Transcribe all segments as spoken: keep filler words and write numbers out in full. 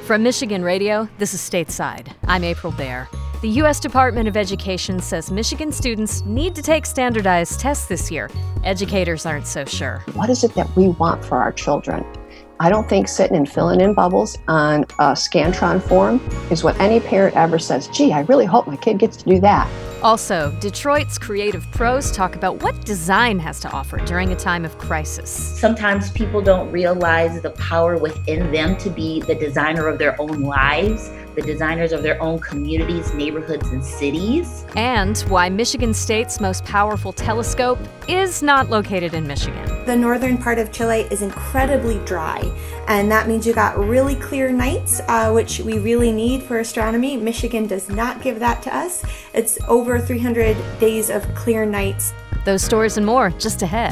From Michigan Radio, this is Stateside. I'm April Baer. The U S Department of Education says Michigan students need to take standardized tests this year. Educators aren't so sure. What is it that we want for our children? I don't think sitting and filling in bubbles on a Scantron form is what any parent ever says, gee, I really hope my kid gets to do that. Also, Detroit's creative pros talk about what design has to offer during a time of crisis. Sometimes people don't realize the power within them to be the designer of their own lives, the designers of their own communities, neighborhoods, and cities. And why Michigan State's most powerful telescope is not located in Michigan. The northern part of Chile is incredibly dry, and that means you got really clear nights, uh, which we really need for astronomy. Michigan does not give that to us. It's over three hundred days of clear nights. Those stories and more just ahead.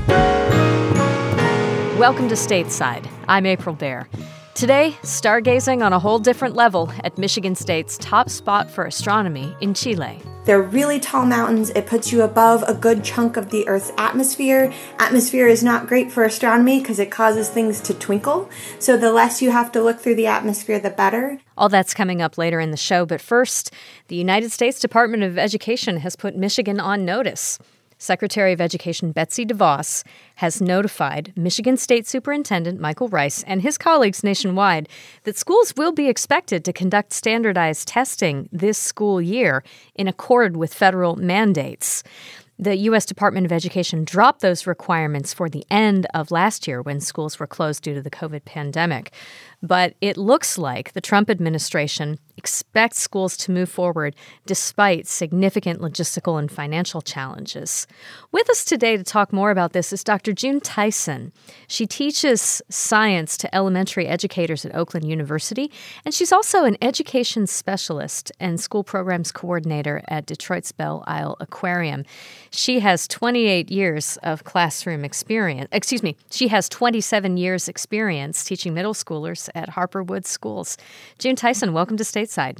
Welcome to Stateside. I'm April Baer. Today, stargazing on a whole different level at Michigan State's top spot for astronomy in Chile. They're really tall mountains. It puts you above a good chunk of the Earth's atmosphere. Atmosphere is not great for astronomy because it causes things to twinkle. So the less you have to look through the atmosphere, the better. All that's coming up later in the show. But first, the United States Department of Education has put Michigan on notice. Secretary of Education Betsy DeVos has notified Michigan State Superintendent Michael Rice and his colleagues nationwide that schools will be expected to conduct standardized testing this school year in accord with federal mandates. The U S Department of Education dropped those requirements for the end of last year when schools were closed due to the COVID pandemic. But it looks like the Trump administration expects schools to move forward despite significant logistical and financial challenges. With us today to talk more about this is Doctor June Tyson. She teaches science to elementary educators at Oakland University, and she's also an education specialist and school programs coordinator at Detroit's Belle Isle Aquarium. She has twenty-eight years of classroom experience. Excuse me, she has twenty-seven years experience teaching middle schoolers at Harper Woods Schools. June Tyson, welcome to Stateside.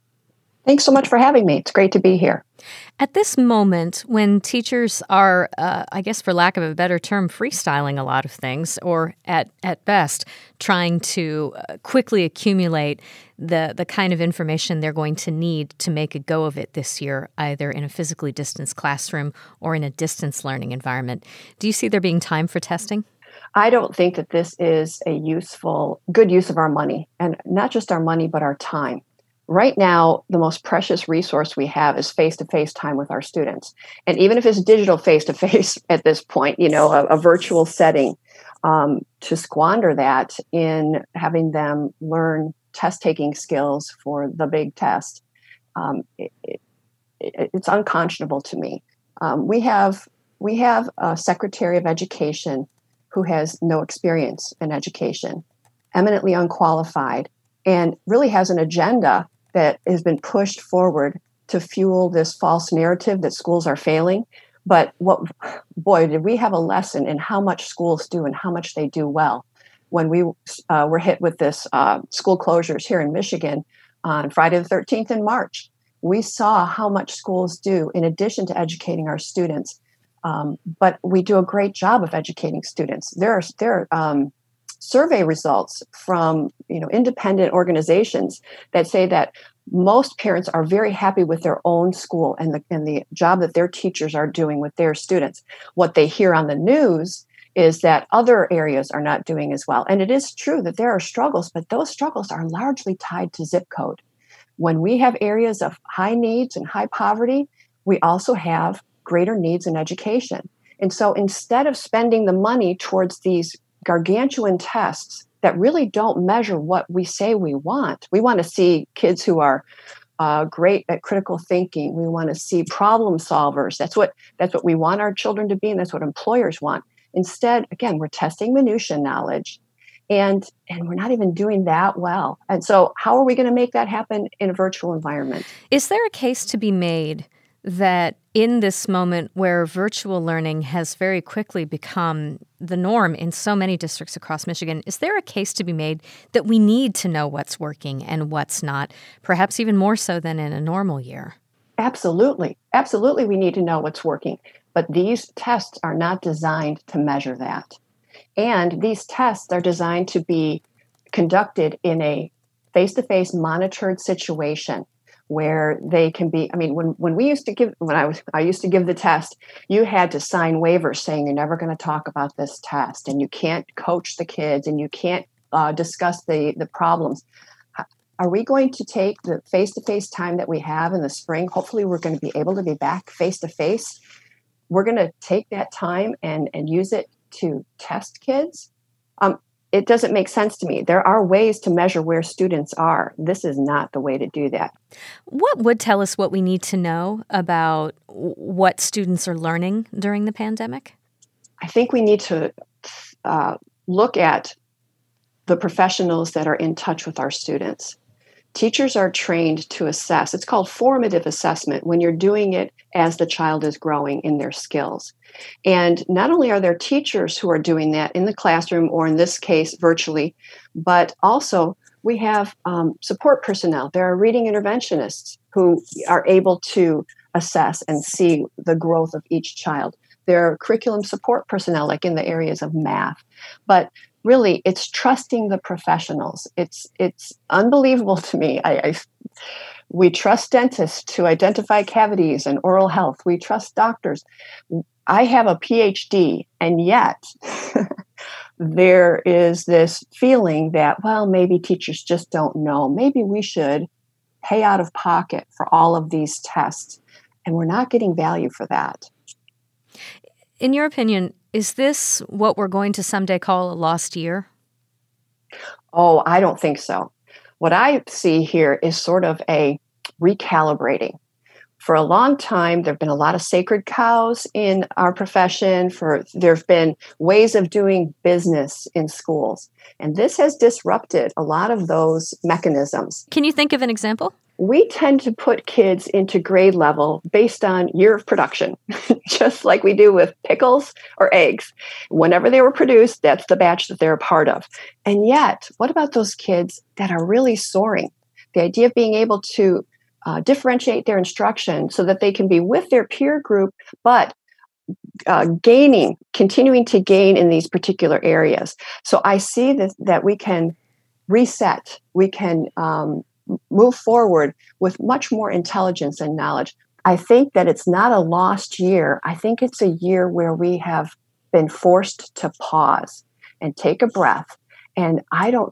Thanks so much for having me. It's great to be here. At this moment, when teachers are, uh, I guess for lack of a better term, freestyling a lot of things, or at, at best, trying to uh, quickly accumulate the, the kind of information they're going to need to make a go of it this year, either in a physically distanced classroom or in a distance learning environment, do you see there being time for testing? I don't think that this is a useful, good use of our money, and not just our money, but our time. Right now, the most precious resource we have is face-to-face time with our students. And even if it's digital face-to-face at this point, you know, a, a virtual setting, um, to squander that in having them learn test-taking skills for the big test, um, it, it, it's unconscionable to me. Um, we have we have a Secretary of Education who has no experience in education, eminently unqualified, and really has an agenda that has been pushed forward to fuel this false narrative that schools are failing. But what, boy, did we have a lesson in how much schools do and how much they do well when we uh, were hit with this uh, school closures here in Michigan on Friday the thirteenth in March. We saw how much schools do in addition to educating our students. Um, but we do a great job of educating students. There are, there are um, survey results from you know independent organizations that say that most parents are very happy with their own school and the and the job that their teachers are doing with their students. What they hear on the news is that other areas are not doing as well. And it is true that there are struggles, but those struggles are largely tied to zip code. When we have areas of high needs and high poverty, we also have greater needs in education. And so instead of spending the money towards these gargantuan tests that really don't measure what we say we want, we want to see kids who are uh, great at critical thinking. We want to see problem solvers. That's what that's what we want our children to be, and that's what employers want. Instead, again, we're testing minutia knowledge, and and we're not even doing that well. And so how are we going to make that happen in a virtual environment? Is there a case to be made that in this moment where virtual learning has very quickly become the norm in so many districts across Michigan, is there a case to be made that we need to know what's working and what's not, perhaps even more so than in a normal year? Absolutely. Absolutely, we need to know what's working. But these tests are not designed to measure that. And these tests are designed to be conducted in a face-to-face monitored situation where they can be, I mean, when, when we used to give, when I was, I used to give the test, you had to sign waivers saying you're never going to talk about this test and you can't coach the kids and you can't uh, discuss the, the problems. Are we going to take the face-to-face time that we have in the spring? Hopefully we're going to be able to be back face-to-face. We're going to take that time and, and use it to test kids. Um, it doesn't make sense to me. There are ways to measure where students are. This is not the way to do that. What would tell us what we need to know about what students are learning during the pandemic? I think we need to uh, look at the professionals that are in touch with our students. Teachers are trained to assess. It's called formative assessment when you're doing it as the child is growing in their skills. And not only are there teachers who are doing that in the classroom, or in this case, virtually, but also we have um, support personnel. There are reading interventionists who are able to assess and see the growth of each child. There are curriculum support personnel, like in the areas of math. But really, it's trusting the professionals. It's it's unbelievable to me. I, I we trust dentists to identify cavities and oral health. We trust doctors. I have a P H D, and yet there is this feeling that, well, maybe teachers just don't know. Maybe we should pay out of pocket for all of these tests, and we're not getting value for that. In your opinion, is this what we're going to someday call a lost year? Oh, I don't think so. What I see here is sort of a recalibrating. For a long time, there have been a lot of sacred cows in our profession. For there have been ways of doing business in schools. And this has disrupted a lot of those mechanisms. Can you think of an example? We tend to put kids into grade level based on year of production, just like we do with pickles or eggs. Whenever they were produced, that's the batch that they're a part of. And yet, what about those kids that are really soaring? The idea of being able to uh, differentiate their instruction so that they can be with their peer group, but uh, gaining, continuing to gain in these particular areas. So I see that, that we can reset, we can um, move forward with much more intelligence and knowledge. I think that it's not a lost year. I think it's a year where we have been forced to pause and take a breath. And I don't,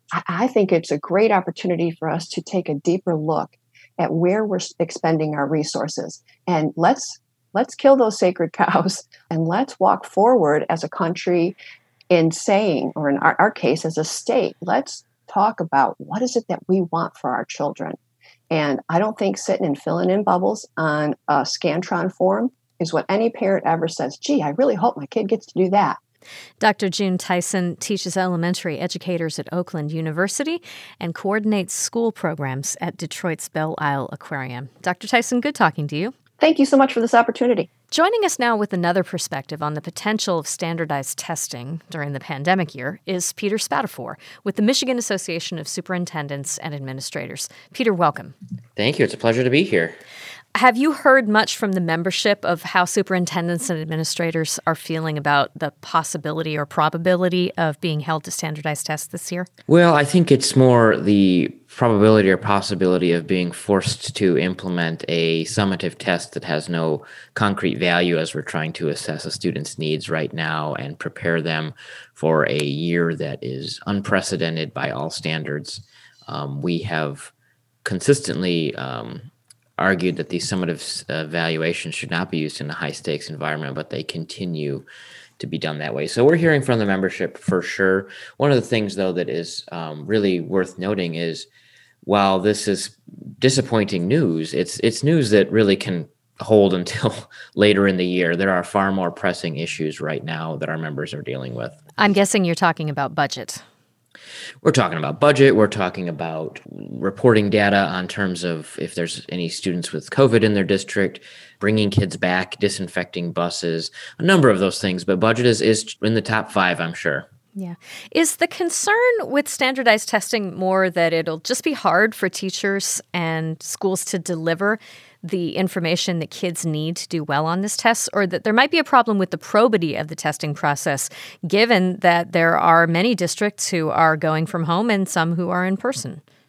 I think it's a great opportunity for us to take a deeper look at where we're expending our resources. And let's, let's kill those sacred cows and let's walk forward as a country in saying, or in our, our case as a state, let's talk about what is it that we want for our children. And I don't think sitting and filling in bubbles on a Scantron form is what any parent ever says, gee, I really hope my kid gets to do that. Doctor June Tyson teaches elementary educators at Oakland University and coordinates school programs at Detroit's Belle Isle Aquarium. Doctor Tyson, good talking to you. Thank you so much for this opportunity. Joining us now with another perspective on the potential of standardized testing during the pandemic year is Peter Spatafor with the Michigan Association of Superintendents and Administrators. Peter, welcome. Thank you. It's a pleasure to be here. Have you heard much from the membership of how superintendents and administrators are feeling about the possibility or probability of being held to standardized tests this year? Well, I think it's more the probability or possibility of being forced to implement a summative test that has no concrete value as we're trying to assess a student's needs right now and prepare them for a year that is unprecedented by all standards. Um, we have consistently um, argued that these summative evaluations should not be used in a high-stakes environment, but they continue to be done that way. So we're hearing from the membership for sure. One of the things, though, that is um, really worth noting is while this is disappointing news, it's it's news that really can hold until later in the year. There are far more pressing issues right now that our members are dealing with. I'm guessing you're talking about budget. We're talking about budget. We're talking about reporting data on terms of if there's any students with COVID in their district, bringing kids back, disinfecting buses, a number of those things. But budget is, is in the top five, I'm sure. Yeah. Is the concern with standardized testing more that it'll just be hard for teachers and schools to deliver the information that kids need to do well on this test, or that there might be a problem with the probity of the testing process, given that there are many districts who are going from home and some who are in person?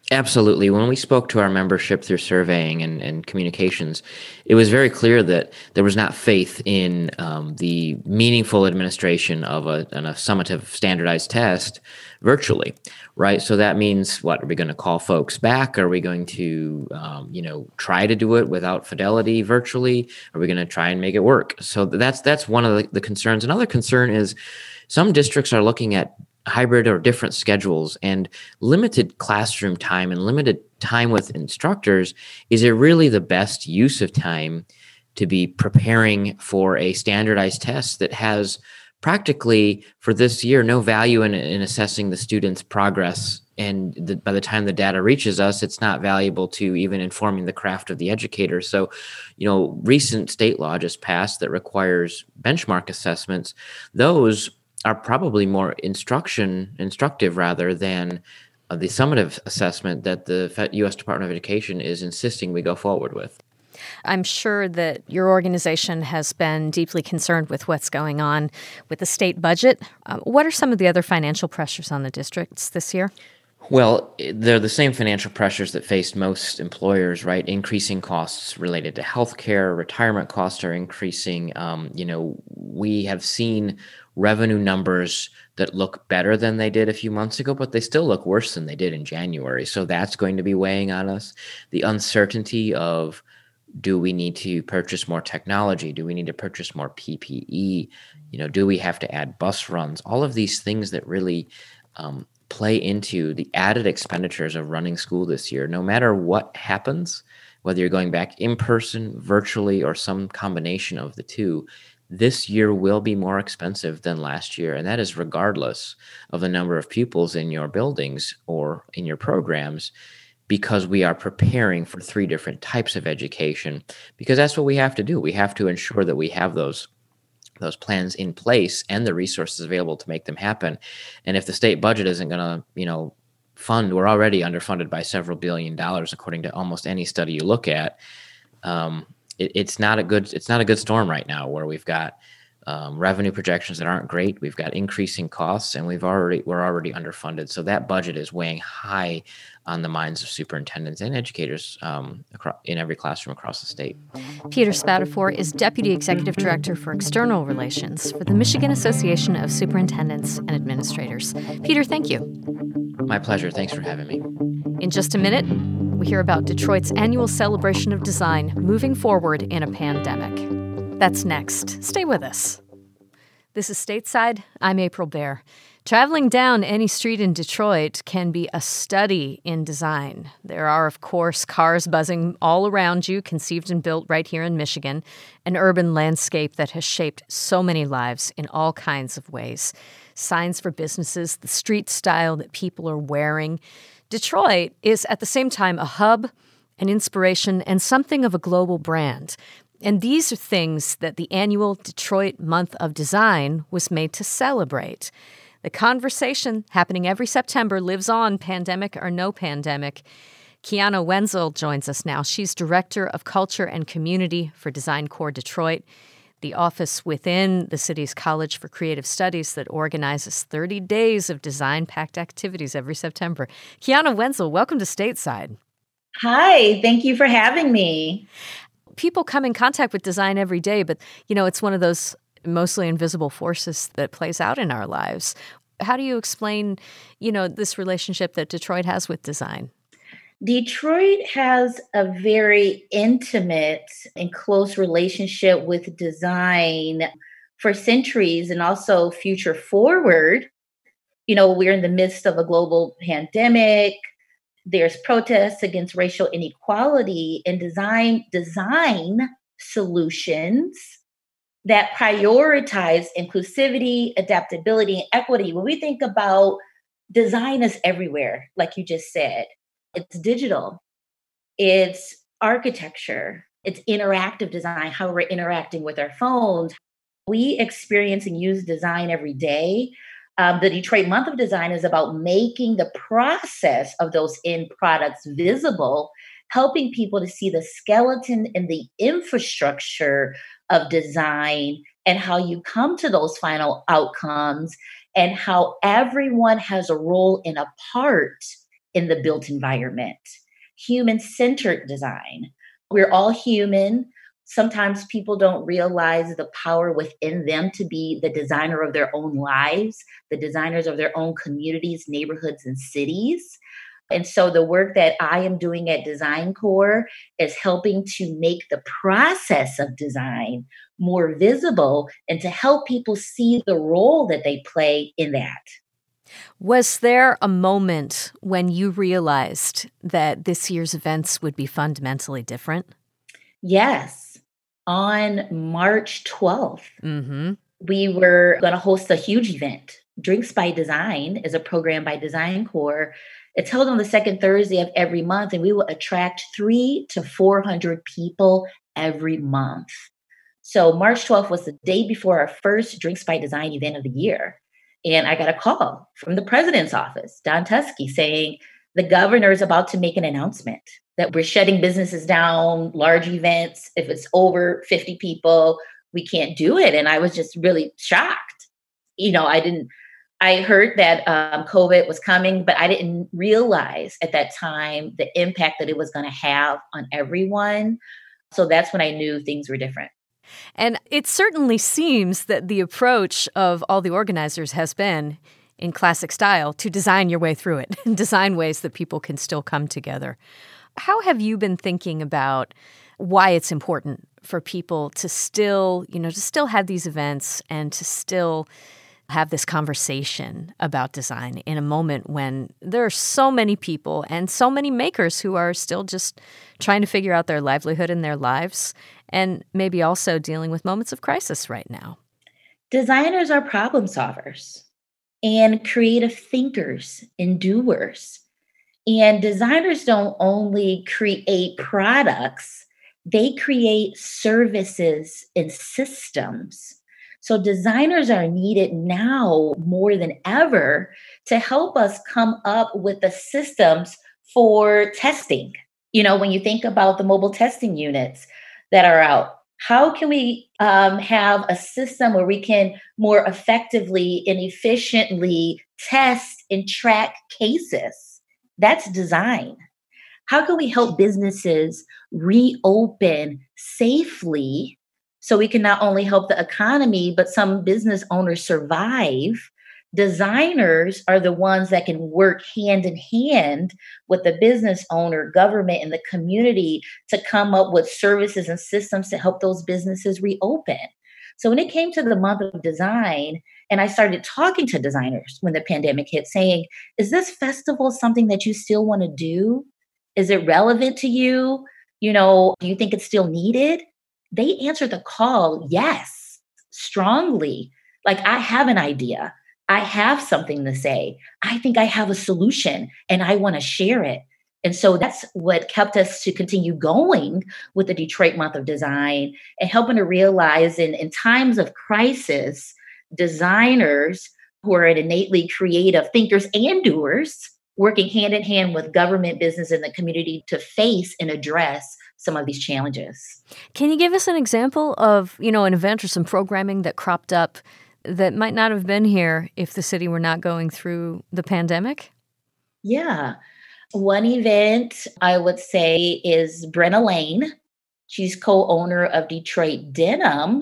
Absolutely. When we spoke to our membership through surveying and, and communications, it was very clear that there was not faith in um, the meaningful administration of a, an, a summative standardized test virtually, right? So that means, what, are we going to call folks back? Are we going to, um, you know, try to do it without fidelity virtually? Are we going to try and make it work? So that's that's one of the, the concerns. Another concern is some districts are looking at hybrid or different schedules, and limited classroom time and limited time with instructors. Is it really the best use of time to be preparing for a standardized test that has practically for this year no value in, in assessing the student's progress? And the, by the time the data reaches us, it's not valuable to even informing the craft of the educator. So, you know, recent state law just passed that requires benchmark assessments. Those are probably more instruction, instructive rather than uh, the summative assessment that the U S Department of Education is insisting we go forward with. I'm sure that your organization has been deeply concerned with what's going on with the state budget. Uh, what are some of the other financial pressures on the districts this year? Well, they're the same financial pressures that faced most employers, right? Increasing costs related to healthcare, retirement costs are increasing. Um, you know, we have seen revenue numbers that look better than they did a few months ago, but they still look worse than they did in January. So that's going to be weighing on us. The uncertainty of, do we need to purchase more technology? Do we need to purchase more P P E? You know, do we have to add bus runs? All of these things that really um, play into the added expenditures of running school this year. No matter what happens, whether you're going back in person, virtually, or some combination of the two, this year will be more expensive than last year. And that is regardless of the number of pupils in your buildings or in your programs, because we are preparing for three different types of education, because that's what we have to do. We have to ensure that we have those those plans in place and the resources available to make them happen. And if the state budget isn't going to, you know, fund, we're already underfunded by several billion dollars, according to almost any study you look at. Um, it, it's not a good, it's not a good storm right now, where we've got um, revenue projections that aren't great. We've got increasing costs, and we've already, we're already underfunded. So that budget is weighing high on the minds of superintendents and educators um, across, in every classroom across the state. Peter Spatafor is Deputy Executive Director for External Relations for the Michigan Association of Superintendents and Administrators. Peter, thank you. My pleasure. Thanks for having me. In just a minute, we hear about Detroit's annual celebration of design moving forward in a pandemic. That's next. Stay with us. This is Stateside. I'm April Baer. Traveling down any street in Detroit can be a study in design. There are, of course, cars buzzing all around you, conceived and built right here in Michigan, an urban landscape that has shaped so many lives in all kinds of ways. Signs for businesses, the street style that people are wearing. Detroit is at the same time a hub, an inspiration, and something of a global brand. And these are things that the annual Detroit Month of Design was made to celebrate. The conversation happening every September lives on, pandemic or no pandemic. Kiana Wenzel joins us now. She's Director of Culture and Community for Design Corps Detroit, the office within the city's College for Creative Studies that organizes thirty days of design-packed activities every September. Kiana Wenzel, welcome to Stateside. Hi, thank you for having me. People come in contact with design every day, but, you know, it's one of those mostly invisible forces that plays out in our lives. How do you explain, you know, this relationship that Detroit has with design? Detroit has a very intimate and close relationship with design for centuries, and also future forward. You know, we're in the midst of a global pandemic. There's protests against racial inequality, and design design solutions that prioritize inclusivity, adaptability, and equity. When we think about design is everywhere, like you just said, it's digital, it's architecture, it's interactive design, how we're interacting with our phones. We experience and use design every day. Um, the Detroit Month of Design is about making the process of those end products visible, helping people to see the skeleton and the infrastructure of design and how you come to those final outcomes, and how everyone has a role and a part in the built environment. Human-centered design. We're all human. Sometimes people don't realize the power within them to be the designer of their own lives, the designers of their own communities, neighborhoods, and cities. And so the work that I am doing at Design Core is helping to make the process of design more visible and to help people see the role that they play in that. Was there a moment when you realized that this year's events would be fundamentally different? Yes. On March twelfth, Mm-hmm. we were going to host a huge event. Drinks by Design is a program by Design Core. It's held on the second Thursday of every month, and we will attract three to four hundred people every month. So March twelfth was the day before our first Drinks by Design event of the year. And I got a call from the president's office, Don Tuskey, saying the governor is about to make an announcement that we're shutting businesses down, large events. If it's over fifty people, we can't do it. And I was just really shocked. You know, I didn't, I heard that um, COVID was coming, but I didn't realize at that time the impact that it was going to have on everyone. So that's when I knew things were different. And it certainly seems that the approach of all the organizers has been, in classic style, to design your way through it, and design ways that people can still come together. How have you been thinking about why it's important for people to still, you know, to still have these events and to still have this conversation about design in a moment when there are so many people and so many makers who are still just trying to figure out their livelihood and their lives, and maybe also dealing with moments of crisis right now? Designers are problem solvers and creative thinkers and doers. And designers don't only create products, they create services and systems. So designers are needed now more than ever to help us come up with the systems for testing. You know, when you think about the mobile testing units that are out, how can we um, have a system where we can more effectively and efficiently test and track cases? That's design. How can we help businesses reopen safely so we can not only help the economy, but some business owners survive? Designers are the ones that can work hand in hand with the business owner, government, and the community to come up with services and systems to help those businesses reopen. So when it came to the month of design, and I started talking to designers when the pandemic hit, saying, is this festival something that you still want to do? Is it relevant to you? You know, do you think it's still needed? They answered the call, yes, strongly. Like, I have an idea. I have something to say. I think I have a solution and I want to share it. And so that's what kept us to continue going with the Detroit Month of Design and helping to realize in, in times of crisis, designers who are innately creative thinkers and doers, working hand in hand with government, business, and the community to face and address some of these challenges. Can you give us an example of, you know, an event or some programming that cropped up that might not have been here if the city were not going through the pandemic? Yeah. One event I would say is Brenna Lane. She's co-owner of Detroit Denim.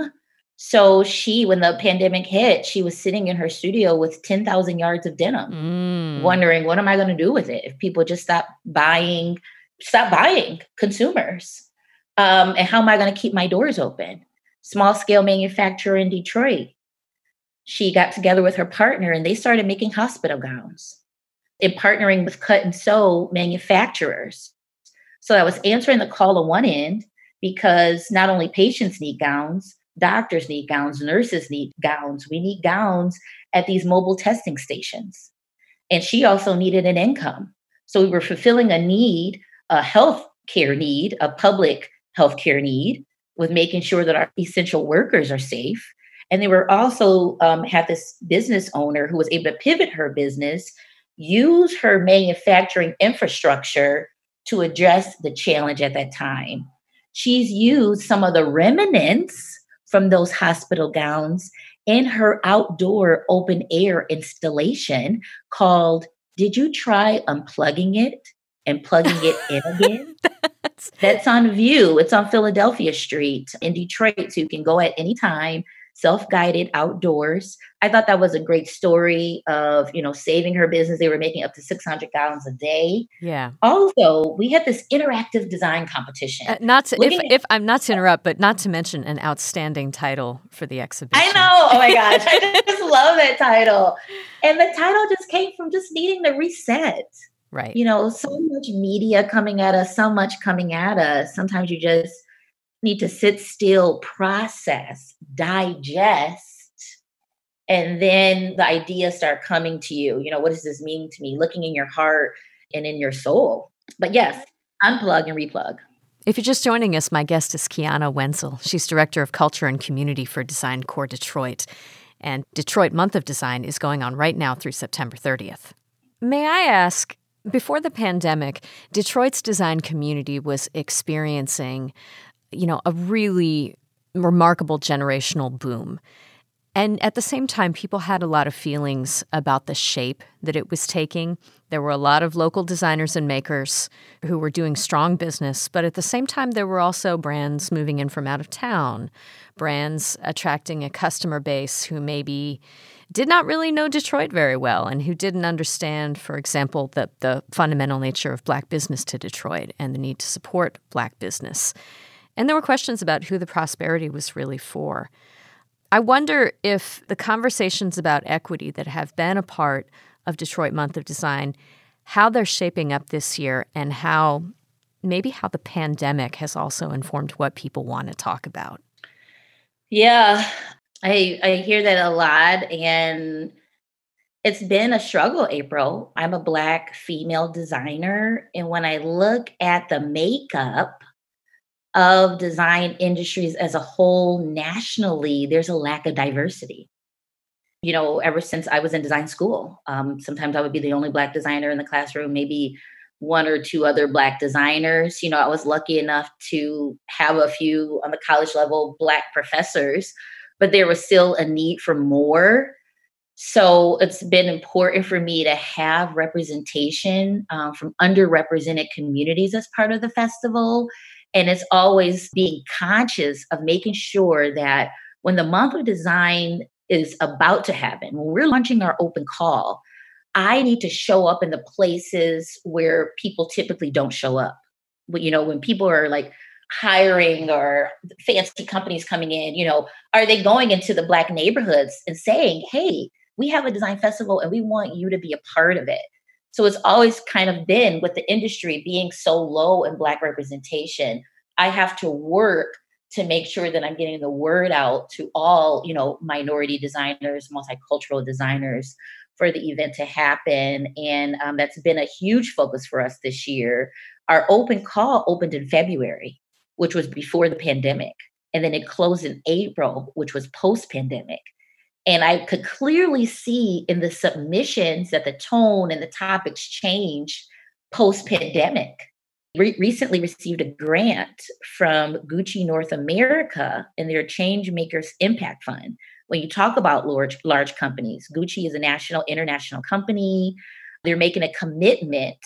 So she, when the pandemic hit, she was sitting in her studio with ten thousand yards of denim, mm. wondering, what am I going to do with it if people just stop buying, stop buying consumers? Um, and how am I going to keep my doors open? Small scale manufacturer in Detroit. She got together with her partner and they started making hospital gowns and partnering with cut and sew manufacturers. So I was answering the call on one end because not only patients need gowns, doctors need gowns, nurses need gowns. We need gowns at these mobile testing stations. And she also needed an income. So we were fulfilling a need, a health care need, a public health care need, with making sure that our essential workers are safe. And they were also um, had this business owner who was able to pivot her business, use her manufacturing infrastructure to address the challenge at that time. She's used some of the remnants from those hospital gowns in her outdoor open air installation called did you try unplugging it and plugging it in again? That's, That's on View. It's on Philadelphia Street in Detroit. So you can go at any time, self-guided outdoors. I thought that was a great story of, you know, saving her business. They were making up to six hundred gallons a day. Yeah. Also, we had this interactive design competition. Uh, not to, if, at, if I'm not to interrupt, but not to mention an outstanding title for the exhibition. I know. Oh my gosh. I just love that title. And the title just came from just needing to reset. Right. You know, so much media coming at us, so much coming at us. Sometimes you just need to sit still, process, digest, and then the ideas start coming to you. You know, what does this mean to me? Looking in your heart and in your soul. But yes, unplug and replug. If you're just joining us, my guest is Kiana Wenzel. She's Director of Culture and Community for Design Core Detroit. And Detroit Month of Design is going on right now through September thirtieth. May I ask, before the pandemic, Detroit's design community was experiencing, you know, a really remarkable generational boom. And at the same time, people had a lot of feelings about the shape that it was taking. There were a lot of local designers and makers who were doing strong business, but at the same time, there were also brands moving in from out of town, brands attracting a customer base who maybe did not really know Detroit very well and who didn't understand, for example, the, the fundamental nature of Black business to Detroit and the need to support Black business. And there were questions about who the prosperity was really for. I wonder if the conversations about equity that have been a part of Detroit Month of Design, how they're shaping up this year and how maybe how the pandemic has also informed what people want to talk about. Yeah, I, I hear that a lot, and it's been a struggle, April. I'm a Black female designer, and when I look at the makeup of design industries as a whole nationally, there's a lack of diversity. You know, ever since I was in design school, um, sometimes I would be the only Black designer in the classroom, maybe one or two other Black designers. You know, I was lucky enough to have a few on the college level Black professors, but there was still a need for more. So it's been important for me to have representation um, from underrepresented communities as part of the festival. And it's always being conscious of making sure that when the month of design is about to happen, when we're launching our open call, I need to show up in the places where people typically don't show up. But, you know, when people are like hiring or fancy companies coming in, you know, are they going into the Black neighborhoods and saying, hey, we have a design festival and we want you to be a part of it? So it's always kind of been with the industry being so low in Black representation, I have to work to make sure that I'm getting the word out to all, you know, minority designers, multicultural designers for the event to happen. And um, that's been a huge focus for us this year. Our open call opened in February, which was before the pandemic. And then it closed in April, which was post-pandemic. And I could clearly see in the submissions that the tone and the topics changed post-pandemic. Re- recently received a grant from Gucci North America in their Change Makers Impact Fund. When you talk about large, large companies, Gucci is a national, international company. They're making a commitment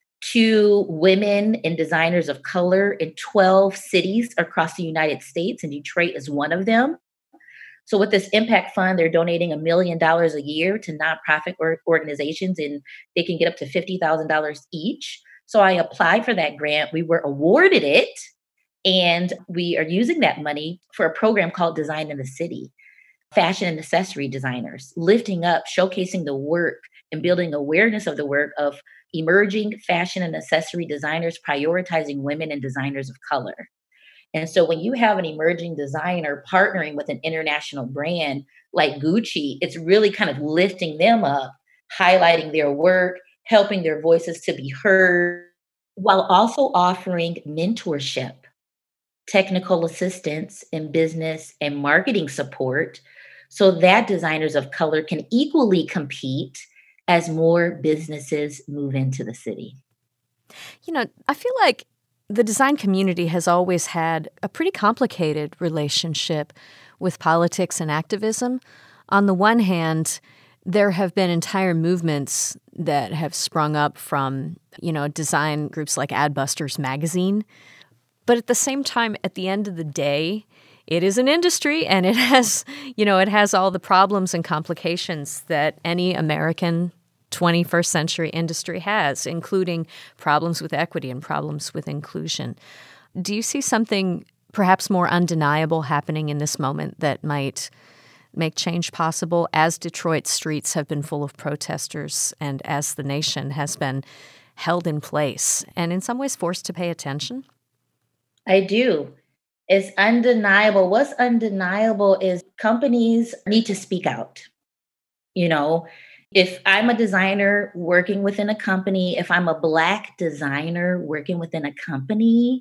to women and designers of color in twelve cities across the United States, and Detroit is one of them. So with this impact fund, they're donating a million dollars a year to nonprofit or organizations, and they can get up to fifty thousand dollars each. So I applied for that grant. We were awarded it, and we are using that money for a program called Design in the City. Fashion and accessory designers, lifting up, showcasing the work and building awareness of the work of emerging fashion and accessory designers, prioritizing women and designers of color. And so when you have an emerging designer partnering with an international brand like Gucci, it's really kind of lifting them up, highlighting their work, helping their voices to be heard, while also offering mentorship, technical assistance, and business and marketing support so that designers of color can equally compete as more businesses move into the city. You know, I feel like the design community has always had a pretty complicated relationship with politics and activism. On the one hand, there have been entire movements that have sprung up from, you know, design groups like Adbusters magazine. But at the same time, at the end of the day, it is an industry, and it has, you know, it has all the problems and complications that any American twenty-first century industry has, including problems with equity and problems with inclusion. Do you see something perhaps more undeniable happening in this moment that might make change possible as Detroit's streets have been full of protesters and as the nation has been held in place and in some ways forced to pay attention? I do. It's undeniable. What's undeniable is companies need to speak out. You know, if I'm a designer working within a company, if I'm a Black designer working within a company,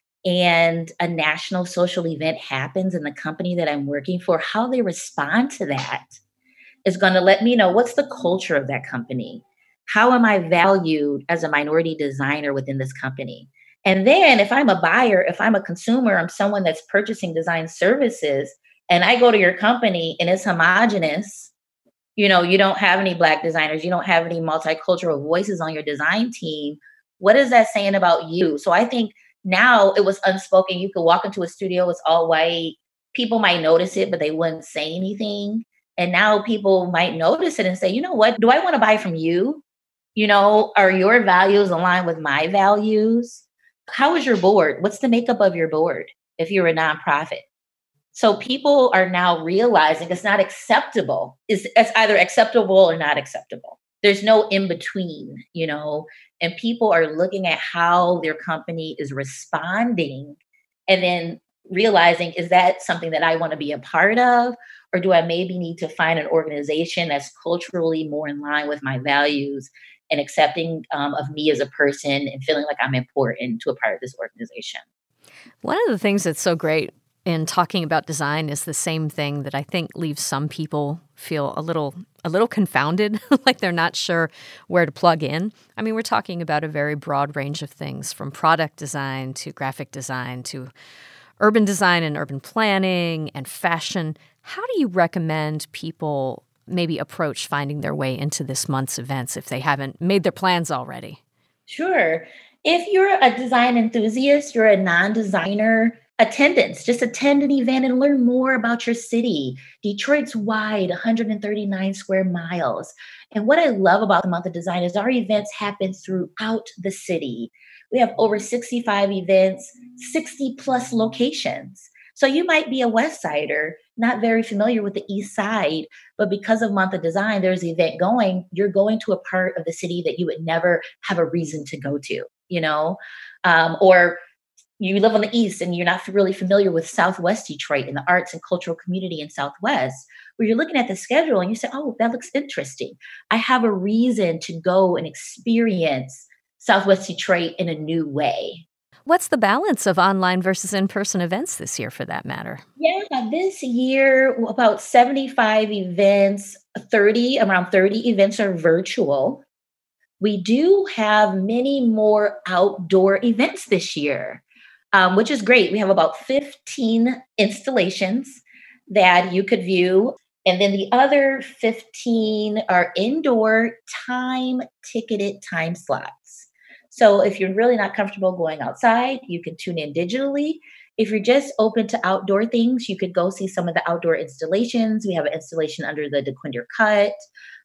and a national social event happens in the company that I'm working for, how they respond to that is going to let me know what's the culture of that company. How am I valued as a minority designer within this company? And then if I'm a buyer, if I'm a consumer, I'm someone that's purchasing design services, and I go to your company and it's homogenous, you know, you don't have any Black designers, you don't have any multicultural voices on your design team. What is that saying about you? So I think now it was unspoken. You could walk into a studio, it's all white. People might notice it, but they wouldn't say anything. And now people might notice it and say, you know what, do I want to buy from you? You know, are your values aligned with my values? How is your board? What's the makeup of your board if you're a nonprofit? So people are now realizing it's not acceptable. It's, it's either acceptable or not acceptable. There's no in between, you know, and people are looking at how their company is responding and then realizing, is that something that I want to be a part of? Or do I maybe need to find an organization that's culturally more in line with my values and accepting um, of me as a person and feeling like I'm important to a part of this organization? One of the things that's so great in talking about design is the same thing that I think leaves some people feel a little a little confounded, like they're not sure where to plug in. I mean, we're talking about a very broad range of things, from product design to graphic design to urban design and urban planning and fashion. How do you recommend people maybe approach finding their way into this month's events if they haven't made their plans already? Sure. If you're a design enthusiast, you're a non-designer, attendance, just attend an event and learn more about your city. Detroit's wide, one hundred thirty-nine square miles. And what I love about the Month of Design is our events happen throughout the city. We have over sixty-five events, sixty plus locations. So you might be a West Sider, not very familiar with the East Side, but because of Month of Design, there's an event going, you're going to a part of the city that you would never have a reason to go to, you know, um, or you live on the East and you're not really familiar with Southwest Detroit and the arts and cultural community in Southwest, where you're looking at the schedule and you say, oh, that looks interesting. I have a reason to go and experience Southwest Detroit in a new way. What's the balance of online versus in-person events this year, for that matter? Yeah, this year, about seventy-five events, thirty, around thirty events are virtual. We do have many more outdoor events this year, um, which is great. We have about fifteen installations that you could view. And then the other fifteen are indoor time-ticketed time slots. So if you're really not comfortable going outside, you can tune in digitally. If you're just open to outdoor things, you could go see some of the outdoor installations. We have an installation under the DeQuinder Cut.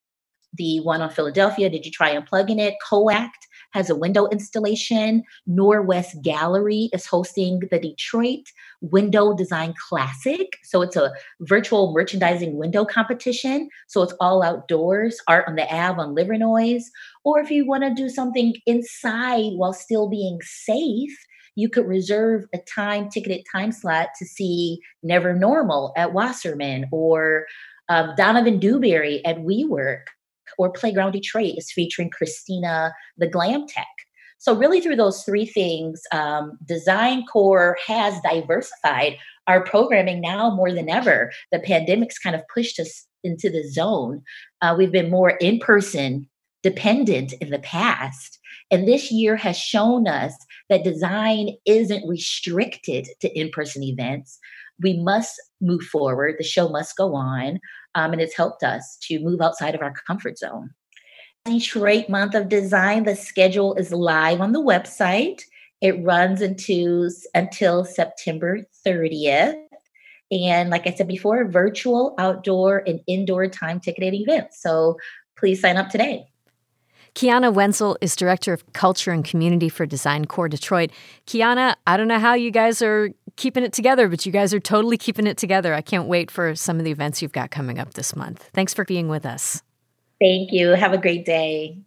The one on Philadelphia, Did You Try Unplugging It? Coact has a window installation. Norwest Gallery is hosting the Detroit Window Design Classic. So it's a virtual merchandising window competition. So it's all outdoors, art on the Ave on Livernois. Or if you want to do something inside while still being safe, you could reserve a time ticketed time slot to see Never Normal at Wasserman, or um, Donovan Dewberry at WeWork, or Playground Detroit is featuring Christina the Glam Tech. So really through those three things, um, Design Core has diversified our programming now more than ever. The pandemic's kind of pushed us into the zone. Uh, we've been more in-person dependent in the past. And this year has shown us that design isn't restricted to in-person events. We must move forward. The show must go on. um, and it's helped us to move outside of our comfort zone. Detroit Month of Design, the schedule is live on the website. It runs into, until September thirtieth. And like I said before, virtual, outdoor, and indoor time ticketed events. So please sign up today. Kiana Wenzel is Director of Culture and Community for Design Core Detroit. Kiana, I don't know how you guys are keeping it together, but you guys are totally keeping it together. I can't wait for some of the events you've got coming up this month. Thanks for being with us. Thank you. Have a great day.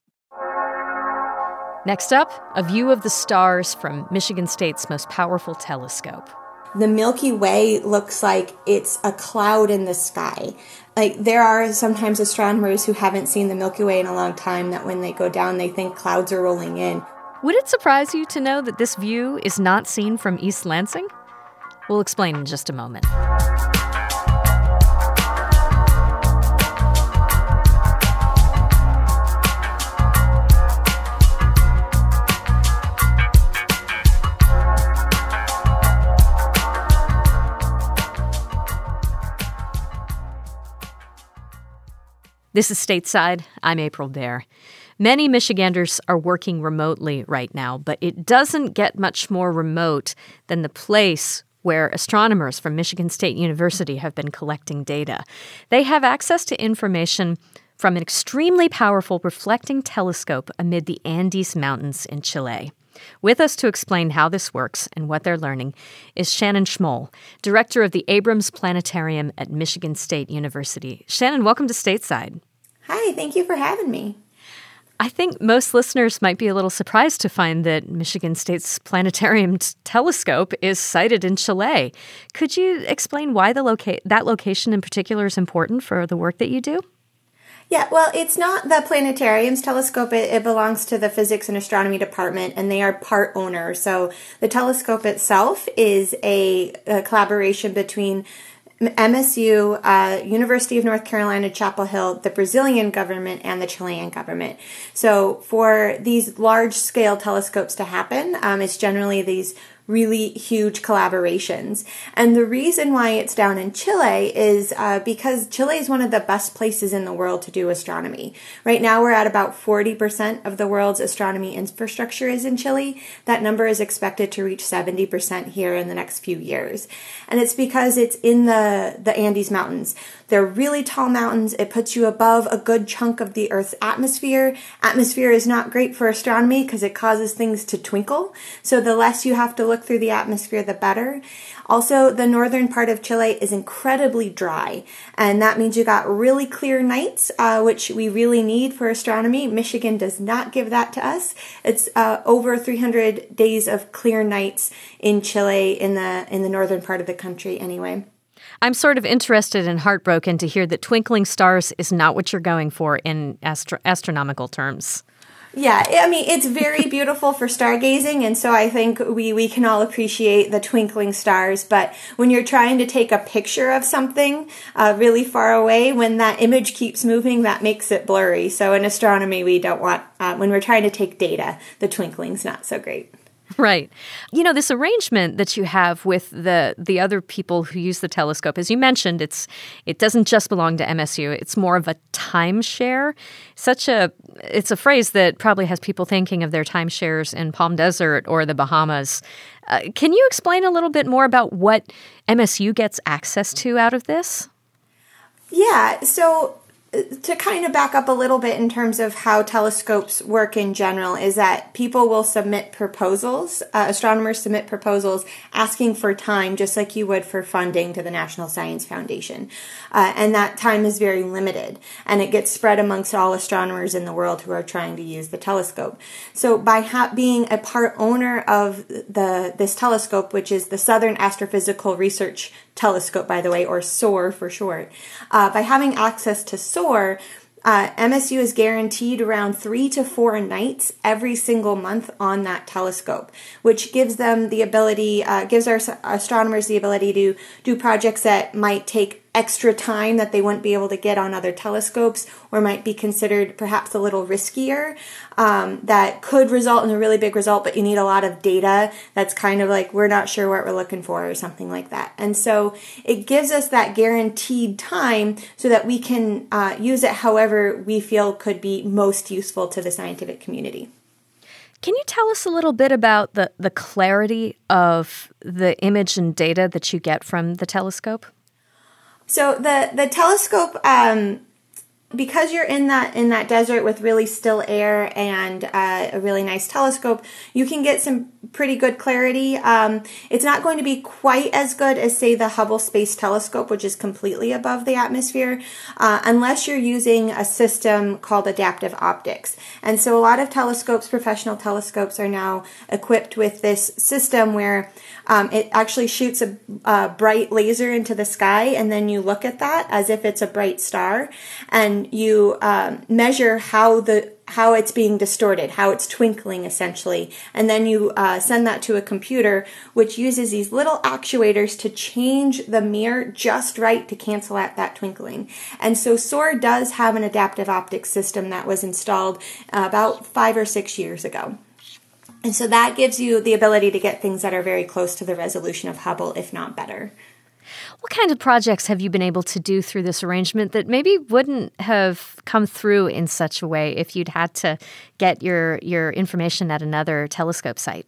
Next up, a view of the stars from Michigan State's most powerful telescope. The Milky Way looks like it's a cloud in the sky. Like, there are sometimes astronomers who haven't seen the Milky Way in a long time that when they go down, they think clouds are rolling in. Would it surprise you to know that this view is not seen from East Lansing? We'll explain in just a moment. This is Stateside. I'm April Baer. Many Michiganders are working remotely right now, but it doesn't get much more remote than the place where astronomers from Michigan State University have been collecting data. They have access to information from an extremely powerful reflecting telescope amid the Andes Mountains in Chile. With us to explain how this works and what they're learning is Shannon Schmoll, director of the Abrams Planetarium at Michigan State University. Shannon, welcome to Stateside. Hi, thank you for having me. I think most listeners might be a little surprised to find that Michigan State's Planetarium t- telescope is sited in Chile. Could you explain why the loca- that location in particular is important for the work that you do? Yeah, well, it's not the planetarium's telescope. It, it belongs to the physics and astronomy department, and they are part owner. So the telescope itself is a, a collaboration between M S U, uh, University of North Carolina, Chapel Hill, the Brazilian government, and the Chilean government. So for these large-scale telescopes to happen, um, it's generally these really huge collaborations. And the reason why it's down in Chile is uh, because Chile is one of the best places in the world to do astronomy. Right now we're at about forty percent of the world's astronomy infrastructure is in Chile. That number is expected to reach seventy percent here in the next few years. And it's because it's in the, the Andes Mountains. They're really tall mountains. It puts you above a good chunk of the Earth's atmosphere. Atmosphere is not great for astronomy because it causes things to twinkle. So the less you have to look through the atmosphere, the better. Also, the northern part of Chile is incredibly dry, and that means you got really clear nights, uh, which we really need for astronomy. Michigan does not give that to us. It's uh, over three hundred days of clear nights in Chile, in the in the northern part of the country anyway. I'm sort of interested and heartbroken to hear that twinkling stars is not what you're going for in astro- astronomical terms. Yeah, I mean, it's very beautiful for stargazing, and so I think we, we can all appreciate the twinkling stars, but when you're trying to take a picture of something uh, really far away, when that image keeps moving, that makes it blurry. So in astronomy, we don't want, uh, when we're trying to take data, the twinkling's not so great. Right. You know, this arrangement that you have with the the other people who use the telescope, as you mentioned, it's it doesn't just belong to M S U. It's more of a timeshare. Such a it's a phrase that probably has people thinking of their timeshares in Palm Desert or the Bahamas. Uh, can you explain a little bit more about what M S U gets access to out of this? Yeah. So to kind of back up a little bit in terms of how telescopes work in general is that people will submit proposals, uh, astronomers submit proposals asking for time just like you would for funding to the National Science Foundation. Uh, and that time is very limited, and it gets spread amongst all astronomers in the world who are trying to use the telescope. So by ha- being a part owner of the this telescope, which is the Southern Astrophysical Research Telescope, by the way, or SOAR for short, uh, by having access to SOAR, uh, M S U is guaranteed around three to four nights every single month on that telescope, which gives them the ability, uh, gives our astronomers the ability to do projects that might take extra time that they wouldn't be able to get on other telescopes, or might be considered perhaps a little riskier, um, that could result in a really big result, but you need a lot of data that's kind of like, we're not sure what we're looking for or something like that. And so it gives us that guaranteed time so that we can uh, use it however we feel could be most useful to the scientific community. Can you tell us a little bit about the, the clarity of the image and data that you get from the telescope? So the, the telescope, um, because you're in that in that desert with really still air and uh, a really nice telescope, you can get some pretty good clarity. Um, it's not going to be quite as good as, say, the Hubble Space Telescope, which is completely above the atmosphere, uh, unless you're using a system called adaptive optics. And so a lot of telescopes, professional telescopes, are now equipped with this system where um, it actually shoots a, a bright laser into the sky, and then you look at that as if it's a bright star, and you um, measure how the how it's being distorted, how it's twinkling essentially, and then you uh, send that to a computer, which uses these little actuators to change the mirror just right to cancel out that twinkling. And so SOAR does have an adaptive optics system that was installed uh, about five or six years ago. And so that gives you the ability to get things that are very close to the resolution of Hubble, if not better. What kind of projects have you been able to do through this arrangement that maybe wouldn't have come through in such a way if you'd had to get your, your information at another telescope site?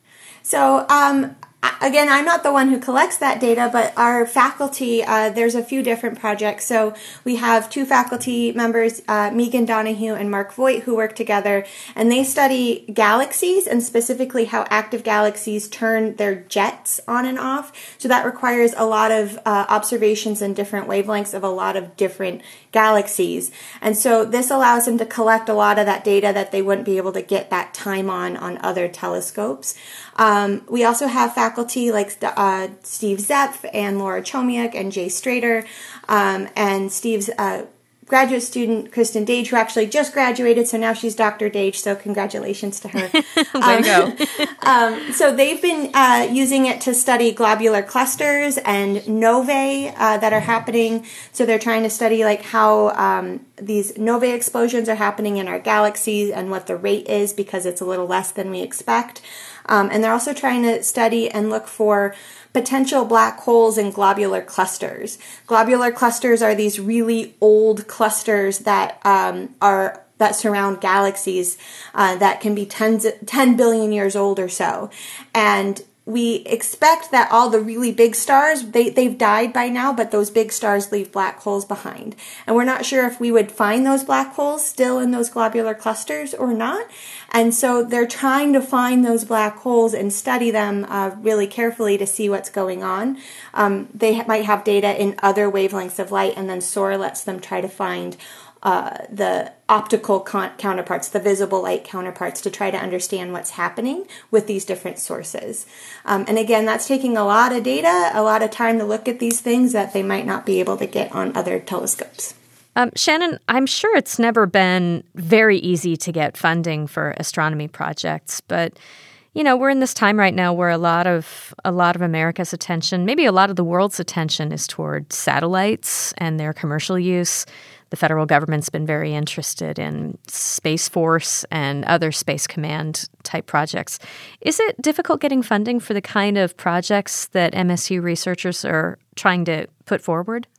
So, um, again, I'm not the one who collects that data, but our faculty, uh, there's a few different projects. So we have two faculty members, uh, Megan Donahue and Mark Voigt, who work together, and they study galaxies and specifically how active galaxies turn their jets on and off. So that requires a lot of uh, observations and different wavelengths of a lot of different galaxies. And so this allows them to collect a lot of that data that they wouldn't be able to get that time on on other telescopes. Um, we also have faculty like uh, Steve Zepf and Laura Chomiak and Jay Strader, um, and Steve's uh, graduate student, Kristen Dage, who actually just graduated, so now she's Doctor Dage, so congratulations to her. Way um, to go. um, so they've been uh, using it to study globular clusters and novae uh, that are happening. So they're trying to study like how um, these novae explosions are happening in our galaxies and what the rate is, because it's a little less than we expect. Um, and they're also trying to study and look for potential black holes in globular clusters. Globular clusters are these really old clusters that um, are that surround galaxies uh, that can be tens, ten billion years old or so. And we expect that all the really big stars, they, they've died by now, but those big stars leave black holes behind. And we're not sure if we would find those black holes still in those globular clusters or not. And so they're trying to find those black holes and study them uh, really carefully to see what's going on. Um, they ha- might have data in other wavelengths of light, and then SOAR lets them try to find Uh, the optical con- counterparts, the visible light counterparts, to try to understand what's happening with these different sources. Um, and again, that's taking a lot of data, a lot of time to look at these things that they might not be able to get on other telescopes. Um, Shannon, I'm sure it's never been very easy to get funding for astronomy projects, but you know, we're in this time right now where a lot of a lot of America's attention, maybe a lot of the world's attention, is toward satellites and their commercial use. The federal government's been very interested in Space Force and other Space Command type projects. Is it difficult getting funding for the kind of projects that M S U researchers are trying to put forward?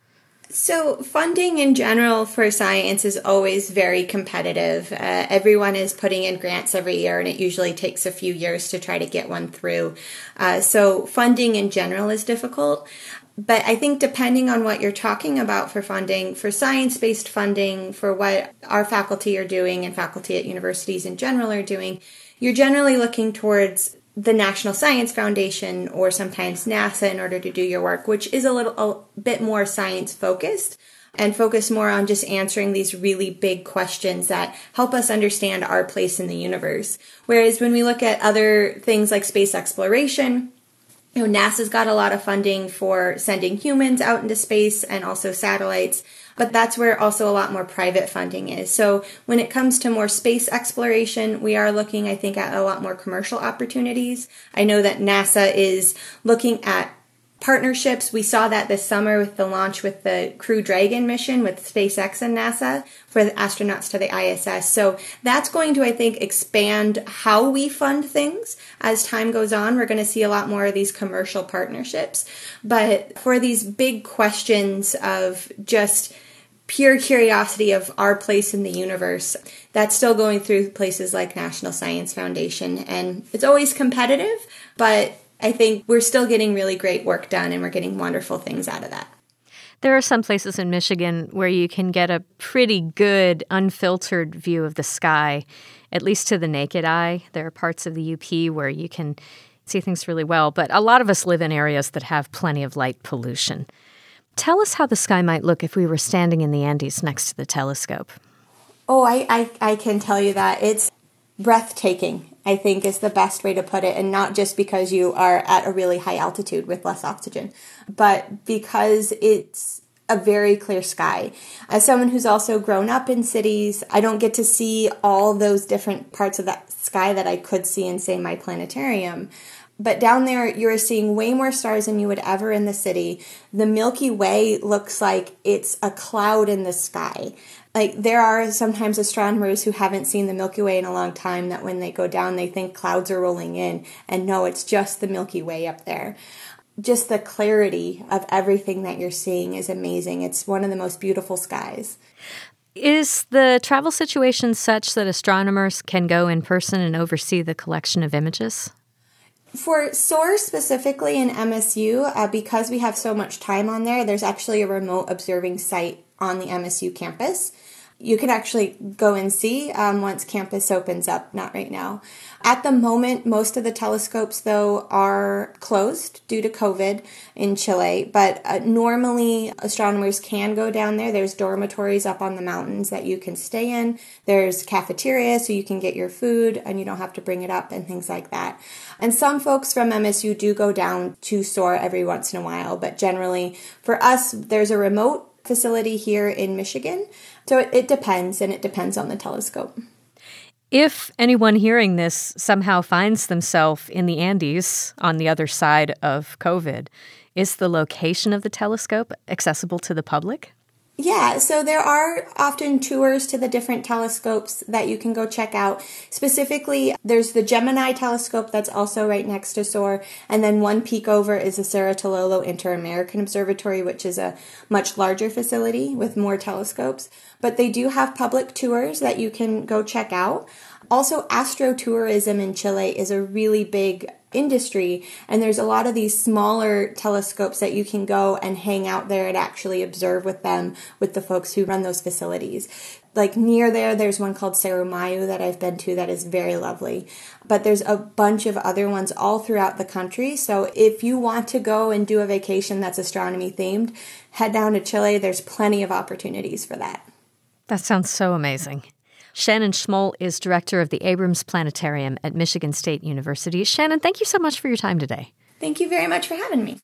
So funding in general for science is always very competitive. Uh, everyone is putting in grants every year, and it usually takes a few years to try to get one through. Uh, so funding in general is difficult. But I think depending on what you're talking about for funding, for science-based funding, for what our faculty are doing and faculty at universities in general are doing, you're generally looking towards the National Science Foundation or sometimes NASA in order to do your work, which is a little a bit more science-focused and focus more on just answering these really big questions that help us understand our place in the universe. Whereas when we look at other things like space exploration, you know, NASA's got a lot of funding for sending humans out into space and also satellites, but that's where also a lot more private funding is. So when it comes to more space exploration, we are looking, I think, at a lot more commercial opportunities. I know that NASA is looking at partnerships. We saw that this summer with the launch with the Crew Dragon mission with SpaceX and NASA for the astronauts to the I S S. So that's going to, I think, expand how we fund things as time goes on. We're going to see a lot more of these commercial partnerships. But for these big questions of just pure curiosity of our place in the universe, that's still going through places like National Science Foundation. And it's always competitive, but I think we're still getting really great work done and we're getting wonderful things out of that. There are some places in Michigan where you can get a pretty good, unfiltered view of the sky, at least to the naked eye. There are parts of the U P where you can see things really well, but a lot of us live in areas that have plenty of light pollution. Tell us how the sky might look if we were standing in the Andes next to the telescope. Oh, I, I, I can tell you that. It's breathtaking, I think, is the best way to put it. And not just because you are at a really high altitude with less oxygen, but because it's a very clear sky. As someone who's also grown up in cities, I don't get to see all those different parts of that sky that I could see in, say, my planetarium. But down there, you're seeing way more stars than you would ever in the city. The Milky Way looks like it's a cloud in the sky. Like, there are sometimes astronomers who haven't seen the Milky Way in a long time that when they go down, they think clouds are rolling in. And no, it's just the Milky Way up there. Just the clarity of everything that you're seeing is amazing. It's one of the most beautiful skies. Is the travel situation such that astronomers can go in person and oversee the collection of images? For SOAR specifically in M S U, uh, because we have so much time on there, there's actually a remote observing site on the M S U campus. You can actually go and see um, once campus opens up, not right now. At the moment, most of the telescopes, though, are closed due to COVID in Chile, but uh, normally astronomers can go down there. There's dormitories up on the mountains that you can stay in. There's cafeteria, so you can get your food and you don't have to bring it up and things like that. And some folks from M S U do go down to SOAR every once in a while, but generally for us, there's a remote facility here in Michigan. So it, it depends, and it depends on the telescope. If anyone hearing this somehow finds themselves in the Andes on the other side of COVID, is the location of the telescope accessible to the public? Yeah, so there are often tours to the different telescopes that you can go check out. Specifically, there's the Gemini telescope that's also right next to SOAR, and then one peek over is the Cerro Tololo Inter-American Observatory, which is a much larger facility with more telescopes. But they do have public tours that you can go check out. Also, astrotourism in Chile is a really big industry, and there's a lot of these smaller telescopes that you can go and hang out there and actually observe with them, with the folks who run those facilities. Like near there, there's one called Cerro Mayo that I've been to that is very lovely. But there's a bunch of other ones all throughout the country. So if you want to go and do a vacation that's astronomy themed, head down to Chile. There's plenty of opportunities for that. That sounds so amazing. Shannon Schmoll is director of the Abrams Planetarium at Michigan State University. Shannon, thank you so much for your time today. Thank you very much for having me.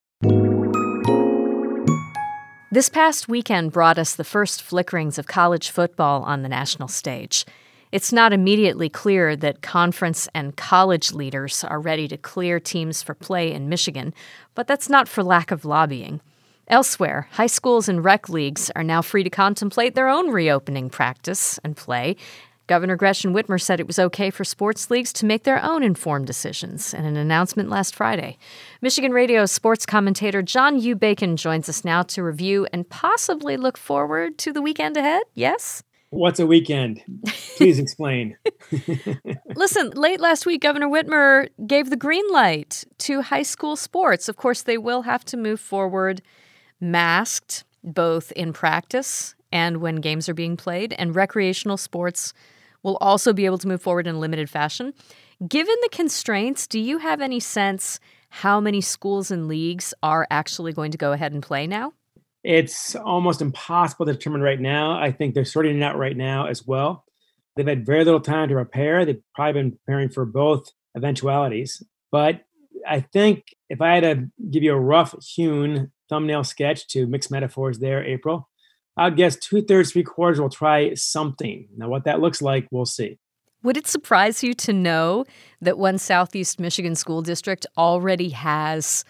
This past weekend brought us the first flickerings of college football on the national stage. It's not immediately clear that conference and college leaders are ready to clear teams for play in Michigan, but that's not for lack of lobbying. Elsewhere, high schools and rec leagues are now free to contemplate their own reopening practice and play. Governor Gretchen Whitmer said it was okay for sports leagues to make their own informed decisions in an announcement last Friday. Michigan Radio sports commentator John U. Bacon joins us now to review and possibly look forward to the weekend ahead. Yes? What's a weekend? Please explain. Listen, late last week, Governor Whitmer gave the green light to high school sports. Of course, they will have to move forward masked, both in practice and when games are being played, and recreational sports will also be able to move forward in limited fashion. Given the constraints, do you have any sense how many schools and leagues are actually going to go ahead and play now? It's almost impossible to determine right now. I think they're sorting it out right now as well. They've had very little time to prepare. They've probably been preparing for both eventualities. But I think if I had to give you a rough hewn thumbnail sketch to mix metaphors there, April, I'd guess two-thirds, three-quarters will try something. Now, what that looks like, we'll see. Would it surprise you to know that one Southeast Michigan school district already has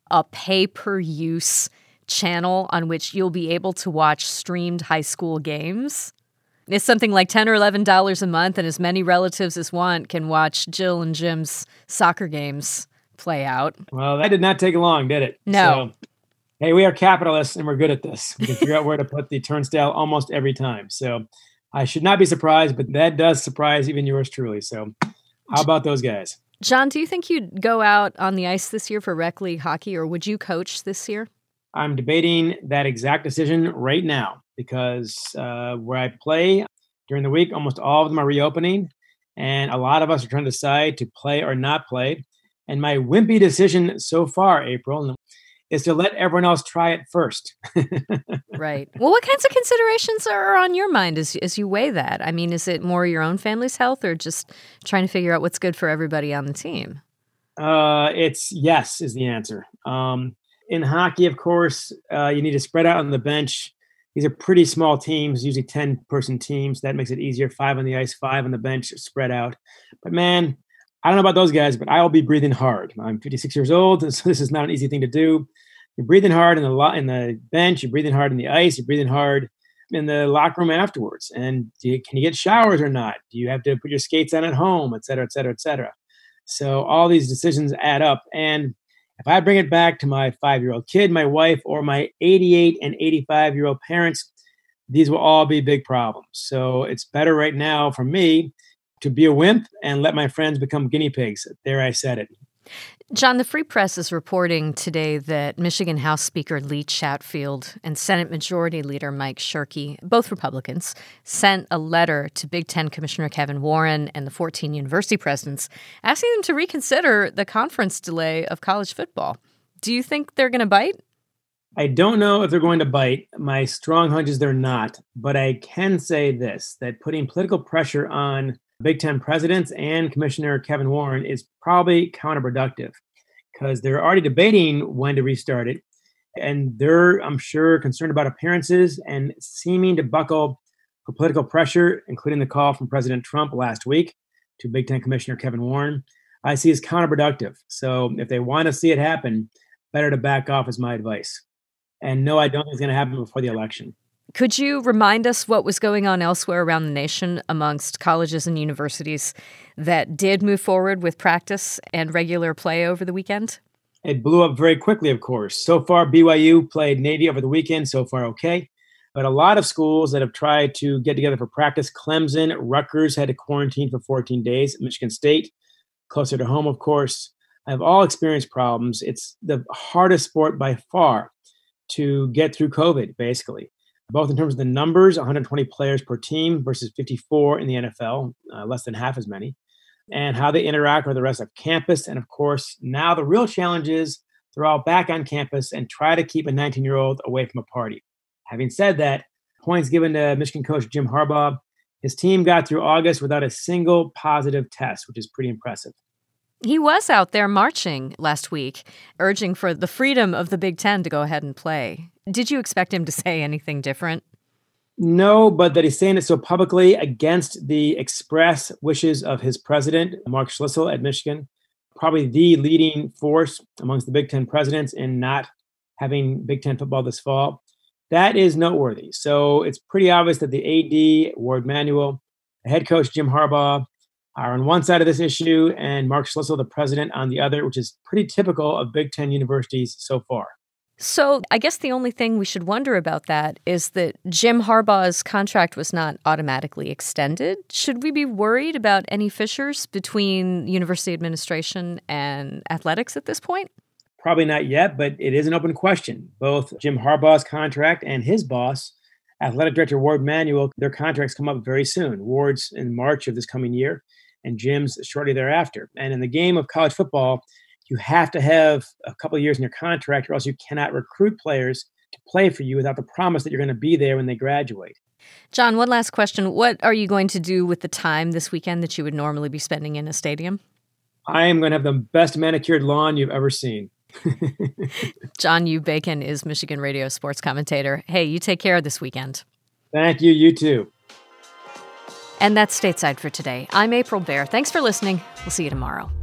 a pay-per-use channel on which you'll be able to watch streamed high school games. It's something like ten or eleven dollars a month, and as many relatives as want can watch Jill and Jim's soccer games play out. Well, that did not take long, did it? No. So, hey, we are capitalists, and we're good at this. We can figure out where to put the turnstile almost every time. So I should not be surprised, but that does surprise even yours truly. So how about those guys? John, do you think you'd go out on the ice this year for rec league hockey, or would you coach this year? I'm debating that exact decision right now because uh, where I play during the week, almost all of them are reopening, and a lot of us are trying to decide to play or not play. And my wimpy decision so far, April, is to let everyone else try it first. Right. Well, what kinds of considerations are on your mind as, as you weigh that? I mean, is it more your own family's health or just trying to figure out what's good for everybody on the team? Uh, it's yes is the answer. Um, in hockey, of course, uh, you need to spread out on the bench. These are pretty small teams, usually ten-person teams. That makes it easier. Five on the ice, five on the bench, spread out. But man, I don't know about those guys, but I'll be breathing hard. I'm fifty-six years old, so this is not an easy thing to do. You're breathing hard in the lo- in the bench. You're breathing hard in the ice. You're breathing hard in the locker room afterwards. And do you, can you get showers or not? Do you have to put your skates on at home, et cetera, et cetera, et cetera? So all these decisions add up. And if I bring it back to my five-year-old kid, my wife, or my eighty-eight and eighty-five-year-old parents, these will all be big problems. So it's better right now for me to be a wimp and let my friends become guinea pigs. There, I said it. John, the Free Press is reporting today that Michigan House Speaker Lee Chatfield and Senate Majority Leader Mike Shirkey, both Republicans, sent a letter to Big Ten Commissioner Kevin Warren and the fourteen university presidents asking them to reconsider the conference delay of college football. Do you think they're going to bite? I don't know if they're going to bite. My strong hunch is they're not. But I can say this, that putting political pressure on Big Ten presidents and Commissioner Kevin Warren is probably counterproductive because they're already debating when to restart it. And they're, I'm sure, concerned about appearances and seeming to buckle for political pressure, including the call from President Trump last week to Big Ten Commissioner Kevin Warren, I see as counterproductive. So if they want to see it happen, better to back off is my advice. And no, I don't think it's going to happen before the election. Could you remind us what was going on elsewhere around the nation amongst colleges and universities that did move forward with practice and regular play over the weekend? It blew up very quickly, of course. So far, B Y U played Navy over the weekend. So far, okay. But a lot of schools that have tried to get together for practice, Clemson, Rutgers had to quarantine for fourteen days. Michigan State, closer to home, of course, have all experienced problems. It's the hardest sport by far to get through COVID, basically. Both in terms of the numbers, one hundred twenty players per team versus fifty-four in the N F L, uh, less than half as many, and how they interact with the rest of campus. And of course, now the real challenge is they're all back on campus and try to keep a nineteen-year-old away from a party. Having said that, points given to Michigan coach Jim Harbaugh, his team got through August without a single positive test, which is pretty impressive. He was out there marching last week, urging for the freedom of the Big Ten to go ahead and play. Did you expect him to say anything different? No, but that he's saying it so publicly against the express wishes of his president, Mark Schlissel at Michigan, probably the leading force amongst the Big Ten presidents in not having Big Ten football this fall. That is noteworthy. So it's pretty obvious that the A D, Ward Manuel, the head coach, Jim Harbaugh, are on one side of this issue and Mark Schlissel, the president, on the other, which is pretty typical of Big Ten universities so far. So I guess the only thing we should wonder about that is that Jim Harbaugh's contract was not automatically extended. Should we be worried about any fissures between university administration and athletics at this point? Probably not yet, but it is an open question. Both Jim Harbaugh's contract and his boss, athletic director Ward Manuel, their contracts come up very soon. Ward's in March of this coming year, and Jim's shortly thereafter. And in the game of college football, you have to have a couple of years in your contract or else you cannot recruit players to play for you without the promise that you're going to be there when they graduate. John, one last question. What are you going to do with the time this weekend that you would normally be spending in a stadium? I am going to have the best manicured lawn you've ever seen. John U. Bacon is Michigan radio sports commentator. Hey, you take care this weekend. Thank you. You too. And that's Stateside for today. I'm April Baer. Thanks for listening. We'll see you tomorrow.